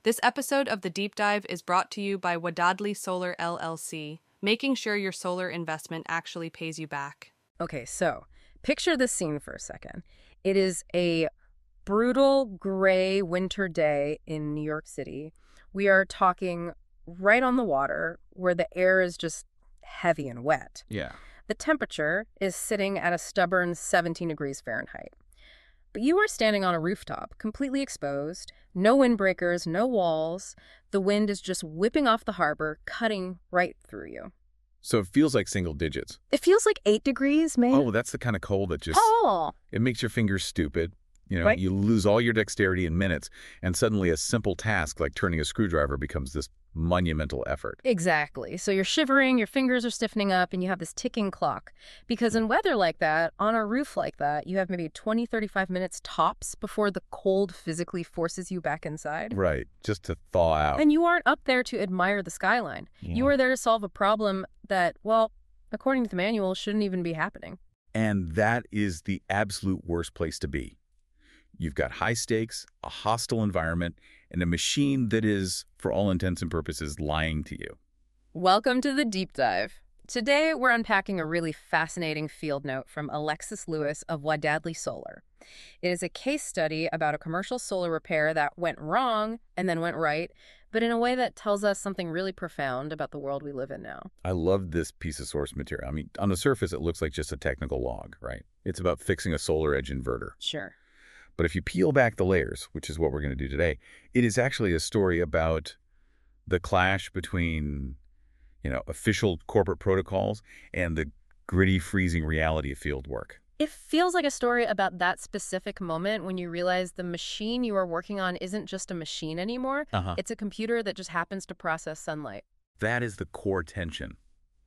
This episode of The Deep Dive is brought to you by Wadadli Solar LLC, making sure your solar investment actually pays you back. Okay, so picture this scene for a second. It is a brutal gray winter day in New York City. We are talking right on the water where the air is just heavy and wet. Yeah. The temperature is sitting at a stubborn 17 degrees Fahrenheit. But you are standing on a rooftop, completely exposed, no windbreakers, no walls. The wind is just whipping off the harbor, cutting right through you. So it feels like single digits. It feels like 8 degrees, man. Oh, that's the kind of cold that just, Oh! it makes your fingers stupid. You know, Right. You lose all your dexterity in minutes, and suddenly a simple task like turning a screwdriver becomes this monumental effort. Exactly. So you're shivering, your fingers are stiffening up, and you have this ticking clock. Because in weather like that, on a roof like that, you have maybe 20, 35 minutes tops before the cold physically forces you back inside. Right, just to thaw out. And you aren't up there to admire the skyline. You are there to solve a problem that, well, according to the manual, shouldn't even be happening. And that is the absolute worst place to be. You've got high stakes, a hostile environment, and a machine that is, for all intents and purposes, lying to you. Welcome to the Deep Dive. Today, we're unpacking a really fascinating field note from Alexis Lewis of Wadadli Solar. It is a case study about a commercial solar repair that went wrong and then went right, but in a way that tells us something really profound about the world we live in now. I love this piece of source material. I mean, on the surface, it looks like just a technical log, right? It's about fixing a solar edge inverter. Sure. But if you peel back the layers, which is what we're going to do today, it is actually a story about the clash between, official corporate protocols and the gritty, freezing reality of field work. It feels like a story about that specific moment when you realize the machine you are working on isn't just a machine anymore. It's a computer that just happens to process sunlight. That is the core tension.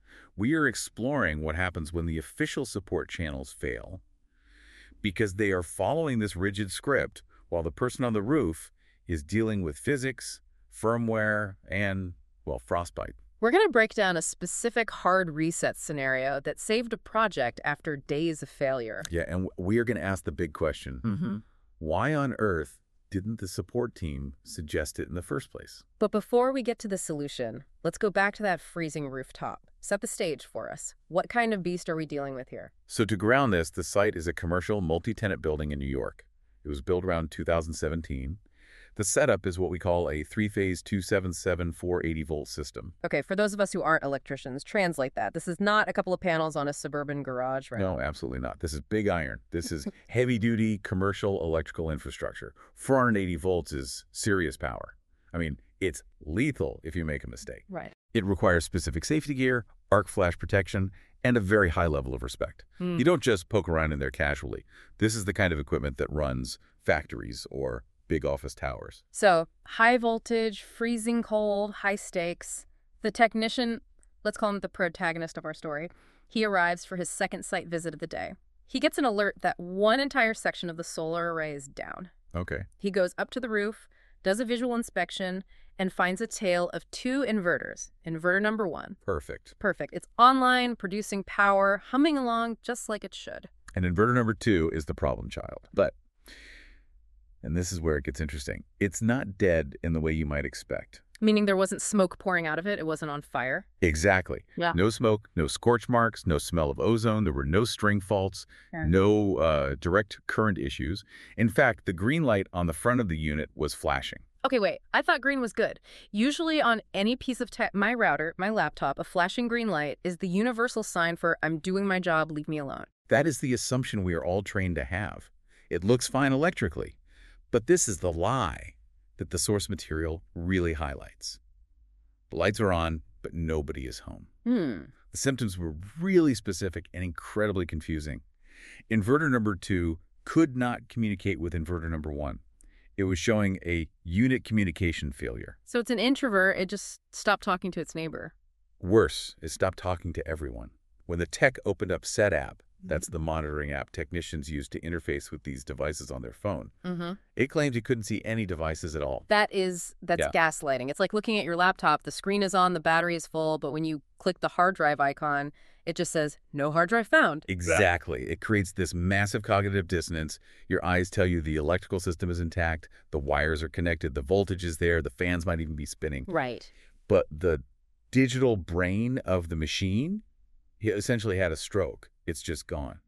We are exploring what happens when the official support channels fail because they are following this rigid script while the person on the roof is dealing with physics, firmware, and, frostbite. We're going to break down a specific hard reset scenario that saved a project after days of failure. Yeah, and we are going to ask the big question. Why on earth didn't the support team suggest it in the first place? But before we get to the solution, let's go back to that freezing rooftop. Set the stage for us. What kind of beast are we dealing with here? So to ground this, the site is a commercial multi-tenant building in New York. It was built around 2017. The setup is what we call a three-phase 277 480-volt system. Okay, for those of us who aren't electricians, translate that. This is not a couple of panels on a suburban garage, right? No, absolutely not. This is big iron. This is heavy-duty commercial electrical infrastructure. 480 volts is serious power. I mean, it's lethal if you make a mistake. Right. It requires specific safety gear, arc flash protection, and a very high level of respect. You don't just poke around in there casually. This is the kind of equipment that runs factories or big office towers. So, high voltage, freezing cold, high stakes. The technician, let's call him the protagonist of our story, he arrives for his second site visit of the day. He gets an alert that one entire section of the solar array is down. Okay. He goes up to the roof, does a visual inspection, and finds a tale of 2 inverters. Inverter number 1. Perfect. Perfect. It's online, producing power, humming along just like it should. And inverter number 2 is the problem child. But, and this is where it gets interesting, it's not dead in the way you might expect. Meaning there wasn't smoke pouring out of it, it wasn't on fire? Exactly. Yeah. No smoke, no scorch marks, no smell of ozone. There were no string faults, no direct current issues. In fact, the green light on the front of the unit was flashing. Okay, wait. I thought green was good. Usually on any piece of tech, my router, my laptop, a flashing green light is the universal sign for I'm doing my job, leave me alone. That is the assumption we are all trained to have. It looks fine electrically. But this is the lie that the source material really highlights. The lights are on, but nobody is home. The symptoms were really specific and incredibly confusing. Inverter number 2 could not communicate with inverter number 1. It was showing a unit communication failure. So it's an introvert, it just stopped talking to its neighbor. Worse, it stopped talking to everyone. When the tech opened up SetApp, that's the monitoring app technicians use to interface with these devices on their phone, it claimed he couldn't see any devices at all. That's Yeah. gaslighting. It's like looking at your laptop, the screen is on, the battery is full, but when you click the hard drive icon, It just says, no hard drive found. Exactly. It creates this massive cognitive dissonance. Your eyes tell you the electrical system is intact, the wires are connected, the voltage is there, the fans might even be spinning. Right. But the digital brain of the machine, he essentially had a stroke. It's just gone.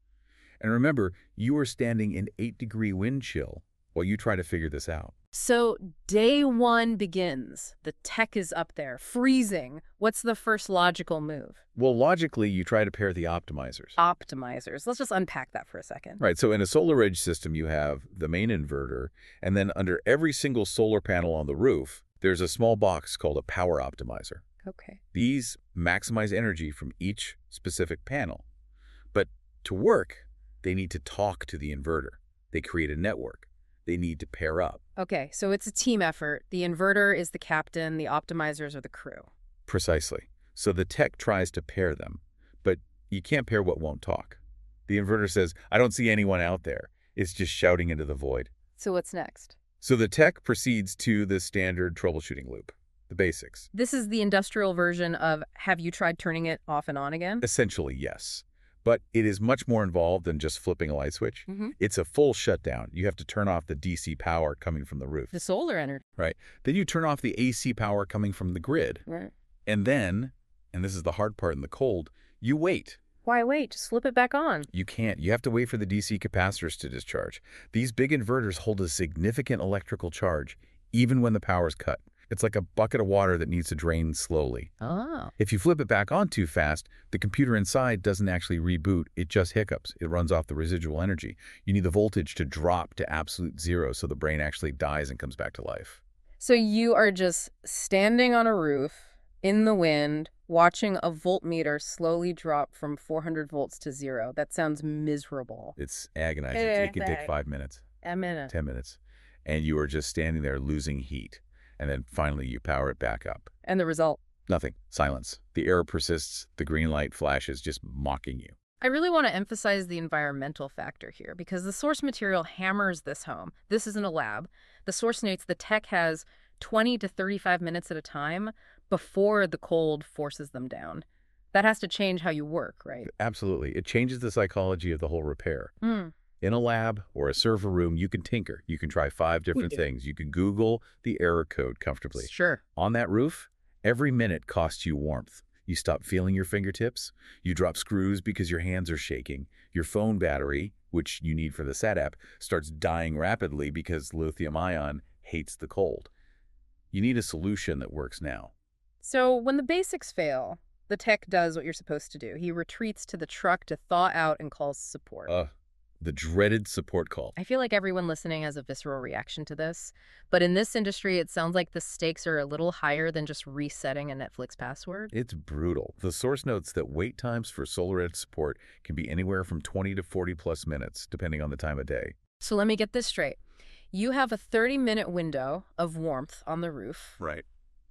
And remember, you were standing in 8-degree wind chill while you try to figure this out. So day one begins. The tech is up there, freezing. What's the first logical move? Well, logically, you try to pair the optimizers. Optimizers. Let's just unpack that for a second. Right, so in a SolarEdge system, you have the main inverter, and then under every single solar panel on the roof, there's a small box called a power optimizer. Okay. These maximize energy from each specific panel. But to work, they need to talk to the inverter. They create a network. They need to pair up. Okay, so it's a team effort. The inverter is the captain, the optimizers are the crew. Precisely. So the tech tries to pair them, but you can't pair what won't talk. The inverter says, I don't see anyone out there. It's just shouting into the void. So what's next? So the tech proceeds to the standard troubleshooting loop, the basics. This is the industrial version of, have you tried turning it off and on again? Essentially, yes. But it is much more involved than just flipping a light switch. Mm-hmm. It's a full shutdown. You have to turn off the DC power coming from the roof. The solar energy. Right. Then you turn off the AC power coming from the grid. Right. And then, and this is the hard part in the cold, you wait. Why wait? Just flip it back on. You can't. You have to wait for the DC capacitors to discharge. These big inverters hold a significant electrical charge, even when the power's cut. It's like a bucket of water that needs to drain slowly. Oh. If you flip it back on too fast, the computer inside doesn't actually reboot. It just hiccups. It runs off the residual energy. You need the voltage to drop to absolute zero so the brain actually dies and comes back to life. So you are just standing on a roof, in the wind, watching a voltmeter slowly drop from 400 volts to zero. That sounds miserable. It's agonizing. It can take 5 minutes. A minute. 10 minutes. And you are just standing there losing heat. And then finally you power it back up. And the result? Nothing. Silence. The error persists. The green light flashes, just mocking you. I really want to emphasize the environmental factor here because the source material hammers this home. This isn't a lab. The source notes the tech has 20 to 35 minutes at a time before the cold forces them down. That has to change how you work, right? Absolutely. It changes the psychology of the whole repair. Mm. In a lab or a server room, you can tinker. You can try 5 different things. You can Google the error code comfortably. Sure. On that roof, every minute costs you warmth. You stop feeling your fingertips. You drop screws because your hands are shaking. Your phone battery, which you need for the setup, starts dying rapidly because lithium-ion hates the cold. You need a solution that works now. So when the basics fail, the tech does what you're supposed to do. He retreats to the truck to thaw out and calls support. The dreaded support call. I feel like everyone listening has a visceral reaction to this, but in this industry, it sounds like the stakes are a little higher than just resetting a Netflix password. It's brutal. The source notes that wait times for SolarEdge support can be anywhere from 20 to 40 plus minutes, depending on the time of day. So let me get this straight. You have a 30-minute window of warmth on the roof. Right.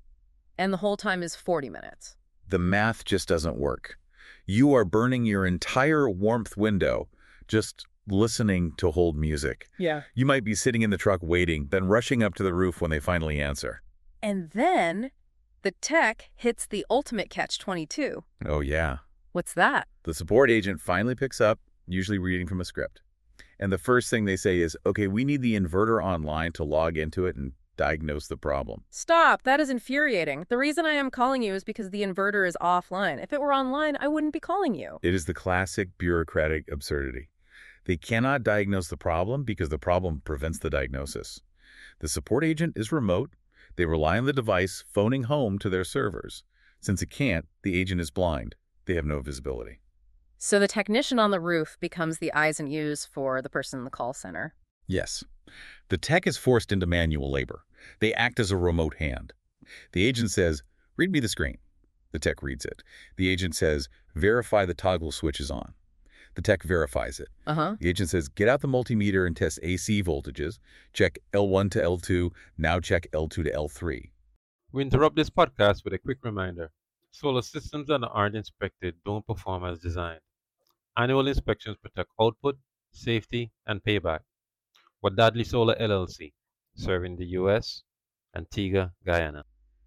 And the whole time is 40 minutes. The math just doesn't work. You are burning your entire warmth window just listening to hold music. Yeah. You might be sitting in the truck waiting, then rushing up to the roof when they finally answer. And then the tech hits the ultimate catch-22. Oh, yeah. What's that? The support agent finally picks up, usually reading from a script. And the first thing they say is, okay, we need the inverter online to log into it and diagnose the problem. Stop. That is infuriating. The reason I am calling you is because the inverter is offline. If it were online, I wouldn't be calling you. It is the classic bureaucratic absurdity. They cannot diagnose the problem because the problem prevents the diagnosis. The support agent is remote. They rely on the device phoning home to their servers. Since it can't, the agent is blind. They have no visibility. So the technician on the roof becomes the eyes and ears for the person in the call center. Yes. The tech is forced into manual labor. They act as a remote hand. The agent says, read me the screen. The tech reads it. The agent says, verify the toggle switch is on. The tech verifies it. The agent says, get out the multimeter and test AC voltages. Check L1 to L2. Now check L2 to L3. We interrupt this podcast with a quick reminder. Solar systems that aren't inspected don't perform as designed. Annual inspections protect output, safety, and payback. Wadadli Solar LLC, serving the U.S. Antigua, Guyana.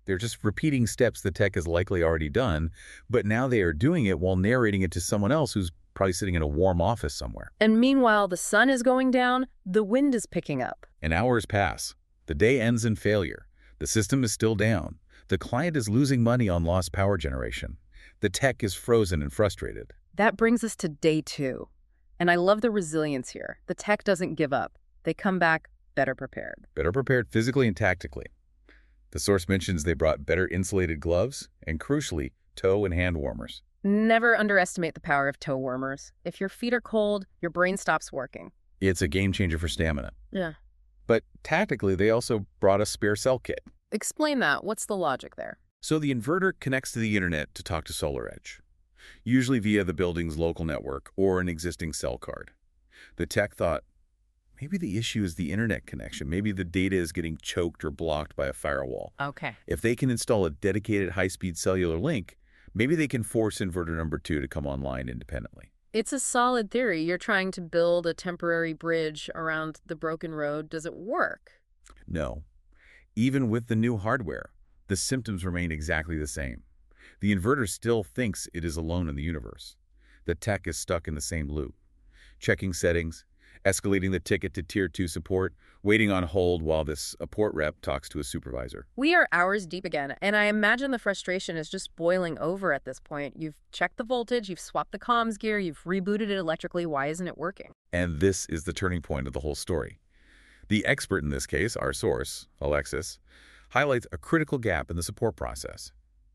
They're just repeating steps the tech has likely already done, but now they are doing it while narrating it to someone else who's probably sitting in a warm office somewhere. And meanwhile, the sun is going down, the wind is picking up. And hours pass. The day ends in failure. The system is still down. The client is losing money on lost power generation. The tech is frozen and frustrated. That brings us to day 2. And I love the resilience here. The tech doesn't give up. They come back better prepared. Better prepared physically and tactically. The source mentions they brought better insulated gloves and, crucially, toe and hand warmers. Never underestimate the power of toe warmers. If your feet are cold, your brain stops working. It's a game changer for stamina. Yeah. But tactically, they also brought a spare cell kit. Explain that. What's the logic there? So the inverter connects to the internet to talk to SolarEdge, usually via the building's local network or an existing cell card. The tech thought, maybe the issue is the internet connection. Maybe the data is getting choked or blocked by a firewall. Okay. If they can install a dedicated high-speed cellular link, maybe they can force inverter number 2 to come online independently. It's a solid theory. You're trying to build a temporary bridge around the broken road. Does it work? No. Even with the new hardware, the symptoms remain exactly the same. The inverter still thinks it is alone in the universe. The tech is stuck in the same loop. Checking settings, escalating the ticket to Tier 2 support, waiting on hold while this support rep talks to a supervisor. We are hours deep again, and I imagine the frustration is just boiling over at this point. You've checked the voltage, you've swapped the comms gear, you've rebooted it electrically. Why isn't it working? And this is the turning point of the whole story. The expert in this case, our source, Alexis, highlights a critical gap in the support process.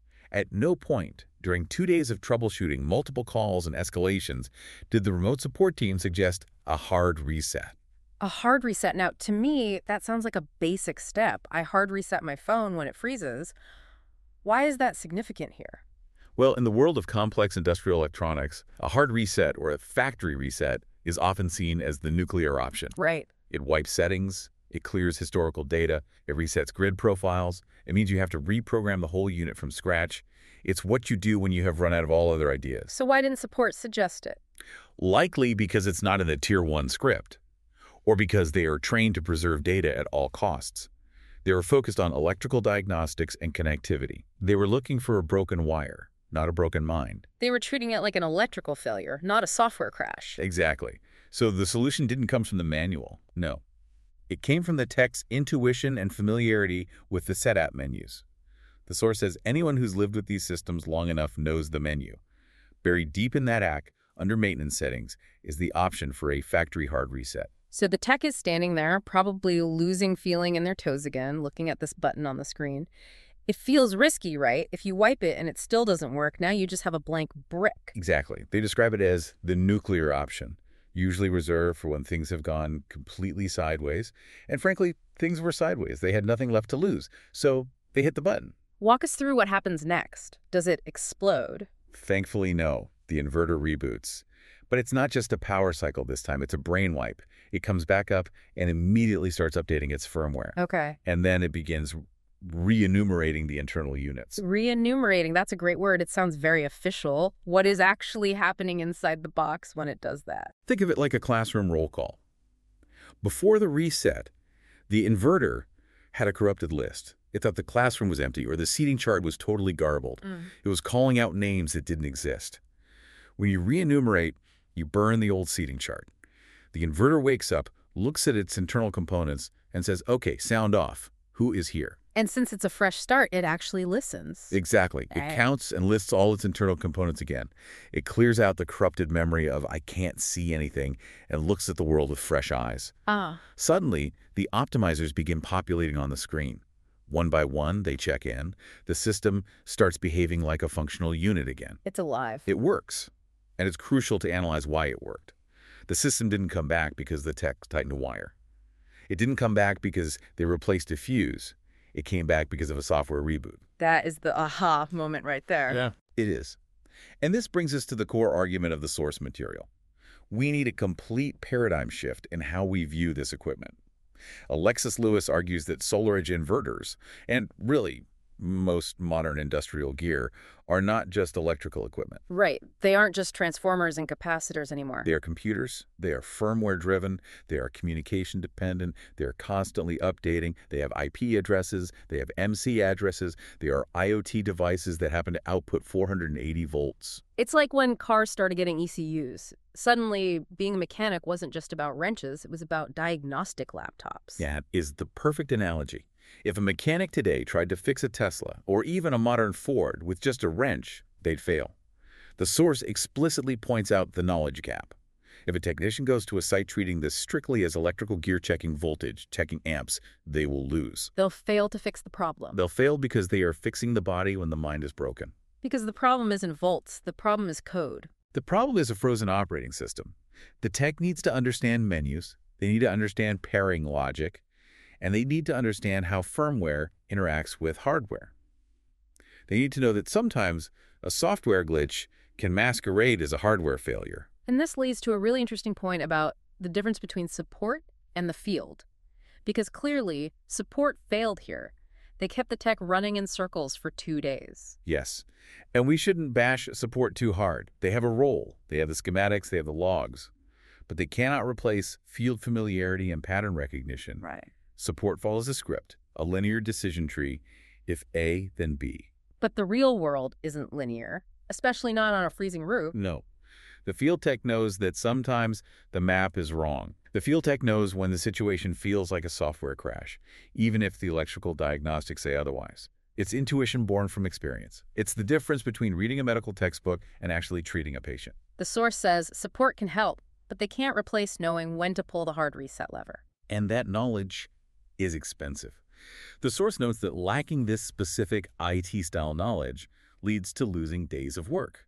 At no point during 2 days of troubleshooting, multiple calls and escalations, did the remote support team suggest a hard reset. A hard reset. Now, to me, that sounds like a basic step. I hard reset my phone when it freezes. Why is that significant here? Well, in the world of complex industrial electronics, a hard reset or a factory reset is often seen as the nuclear option. Right. It wipes settings, it clears historical data, it resets grid profiles. It means you have to reprogram the whole unit from scratch. It's what you do when you have run out of all other ideas. So why didn't support suggest it? Likely because it's not in the Tier 1 script, or because they are trained to preserve data at all costs. They were focused on electrical diagnostics and connectivity. They were looking for a broken wire, not a broken mind. They were treating it like an electrical failure, not a software crash. Exactly. So the solution didn't come from the manual. No. It came from the tech's intuition and familiarity with the setup menus. The source says anyone who's lived with these systems long enough knows the menu. Buried deep in that act, under maintenance settings, is the option for a factory hard reset. So the tech is standing there, probably losing feeling in their toes again, looking at this button on the screen. It feels risky, right? If you wipe it and it still doesn't work, now you just have a blank brick. Exactly. They describe it as the nuclear option, usually reserved for when things have gone completely sideways. And frankly, things were sideways. They had nothing left to lose. So they hit the button. Walk us through what happens next. Does it explode? Thankfully, no. The inverter reboots. But it's not just a power cycle this time. It's a brain wipe. It comes back up and immediately starts updating its firmware. Okay. And then it begins re-enumerating the internal units. Re-enumerating, that's a great word. It sounds very official. What is actually happening inside the box when it does that? Think of it like a classroom roll call. Before the reset, the inverter had a corrupted list. It thought the classroom was empty or the seating chart was totally garbled. It was calling out names that didn't exist. When you re-enumerate, you burn the old seating chart. The inverter wakes up, looks at its internal components, and says, okay, sound off. Who is here? And since it's a fresh start, it actually listens. Exactly. It Right. counts and lists all its internal components again. It clears out the corrupted memory of I can't see anything and looks at the world with fresh eyes. Ah, Suddenly, the optimizers begin populating on the screen. One by one, they check in. The system starts behaving like a functional unit again. it's alive. It works, and it's crucial to analyze why it worked. The system didn't come back because the tech tightened a wire. It didn't come back because they replaced a fuse. It came back because of a software reboot. That is the aha moment right there. Yeah. It is. And this brings us to the core argument of the source material. We need a complete paradigm shift in how we view this equipment. Alexis Lewis argues that SolarEdge inverters, and really most modern industrial gear, are not just electrical equipment. Right. They aren't just transformers and capacitors anymore. They are computers, they are firmware-driven, they are communication-dependent, they are constantly updating, they have IP addresses, they have MC addresses, they are IoT devices that happen to output 480 volts. It's like when cars started getting ECUs. Suddenly, being a mechanic wasn't just about wrenches, it was about diagnostic laptops. That is the perfect analogy. If a mechanic today tried to fix a Tesla or even a modern Ford with just a wrench, they'd fail. The source explicitly points out the knowledge gap. If a technician goes to a site treating this strictly as electrical gear checking voltage, checking amps, they will lose. They'll fail to fix the problem. They'll fail because they are fixing the body when the mind is broken. Because the problem isn't volts, the problem is code. The problem is a frozen operating system. The tech needs to understand menus, they need to understand pairing logic, and they need to understand how firmware interacts with hardware. They need to know that sometimes a software glitch can masquerade as a hardware failure. And this leads to a really interesting point about the difference between support and the field. Because clearly, support failed here. They kept the tech running in circles for 2 days. Yes, and we shouldn't bash support too hard. They have a role. They have the schematics, they have the logs. But they cannot replace field familiarity and pattern recognition. Right. Support follows a script, a linear decision tree. If A, then B. But the real world isn't linear, especially not on a freezing roof. No. The field tech knows that sometimes the map is wrong. The field tech knows when the situation feels like a software crash, even if the electrical diagnostics say otherwise. It's intuition born from experience. It's the difference between reading a medical textbook and actually treating a patient. The source says support can help, but they can't replace knowing when to pull the hard reset lever. And that knowledge is expensive. The source notes that lacking this specific IT-style knowledge leads to losing days of work.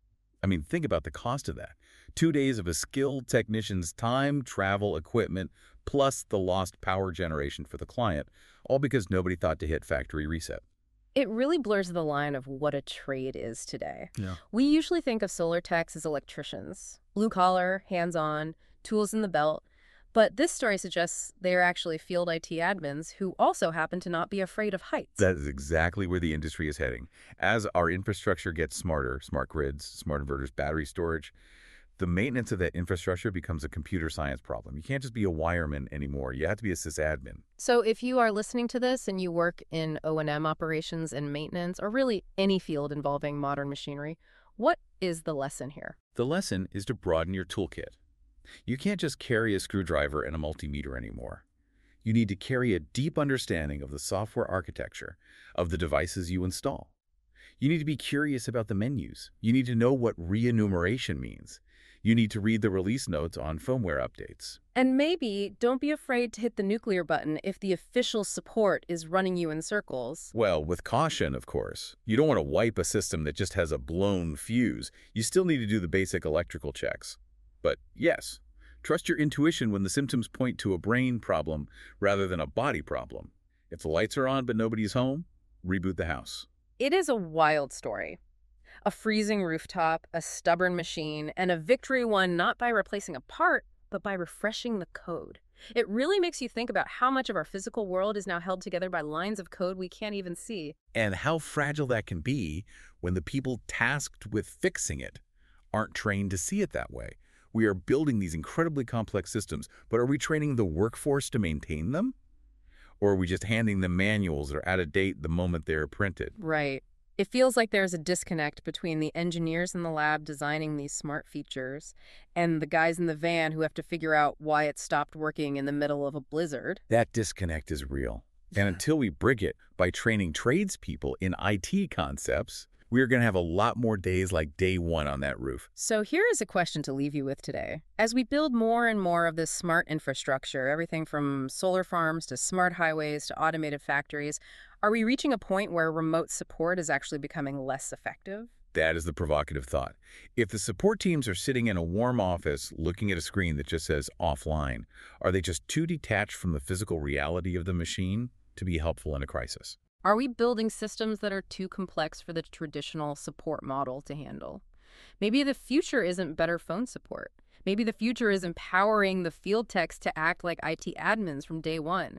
I mean, think about the cost of that. 2 days of a skilled technician's time, travel, equipment, plus the lost power generation for the client, all because nobody thought to hit factory reset. It really blurs the line of what a trade is today. Yeah. We usually think of solar techs as electricians, blue collar, hands-on, tools in the belt. But this story suggests they are actually field IT admins who also happen to not be afraid of heights. That is exactly where the industry is heading. As our infrastructure gets smarter, smart grids, smart inverters, battery storage, the maintenance of that infrastructure becomes a computer science problem. You can't just be a wireman anymore. You have to be a sysadmin. So if you are listening to this and you work in O&M operations and maintenance, or really any field involving modern machinery, what is the lesson here? The lesson is to broaden your toolkit. You can't just carry a screwdriver and a multimeter anymore. You need to carry a deep understanding of the software architecture of the devices you install. You need to be curious about the menus. You need to know what re-enumeration means. You need to read the release notes on firmware updates. And maybe don't be afraid to hit the nuclear button if the official support is running you in circles. Well, with caution, of course. You don't want to wipe a system that just has a blown fuse. You still need to do the basic electrical checks. But yes, trust your intuition when the symptoms point to a brain problem rather than a body problem. If the lights are on but nobody's home, reboot the house. It is a wild story. A freezing rooftop, a stubborn machine, and a victory won not by replacing a part, but by refreshing the code. It really makes you think about how much of our physical world is now held together by lines of code we can't even see. And how fragile that can be when the people tasked with fixing it aren't trained to see it that way. We are building these incredibly complex systems, but are we training the workforce to maintain them? Or are we just handing them manuals that are out of date the moment they're printed? Right. It feels like there's a disconnect between the engineers in the lab designing these smart features and the guys in the van who have to figure out why it stopped working in the middle of a blizzard. That disconnect is real. And until we bridge it by training tradespeople in IT concepts, we're going to have a lot more days like day one on that roof. So here is a question to leave you with today. As we build more and more of this smart infrastructure, everything from solar farms to smart highways to automated factories, are we reaching a point where remote support is actually becoming less effective? That is the provocative thought. If the support teams are sitting in a warm office looking at a screen that just says offline, are they just too detached from the physical reality of the machine to be helpful in a crisis? Are we building systems that are too complex for the traditional support model to handle? Maybe the future isn't better phone support. Maybe the future is empowering the field techs to act like IT admins from day one.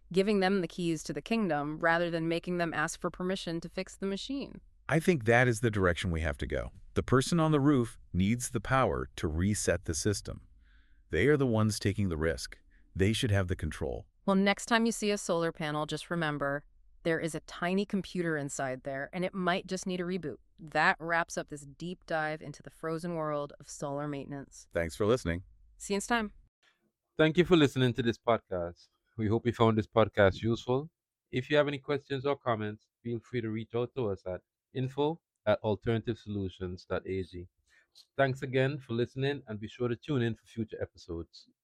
giving them the keys to the kingdom rather than making them ask for permission to fix the machine. I think that is the direction we have to go. The person on the roof needs the power to reset the system. They are the ones taking the risk. They should have the control. Well, next time you see a solar panel, just remember, there is a tiny computer inside there, and it might just need a reboot. That wraps up this deep dive into the frozen world of solar maintenance. Thanks for listening. See you next time. Thank you for listening to this podcast. We hope you found this podcast useful. If you have any questions or comments, feel free to reach out to us at info@alternativesolutions.ag. Thanks again for listening, and be sure to tune in for future episodes.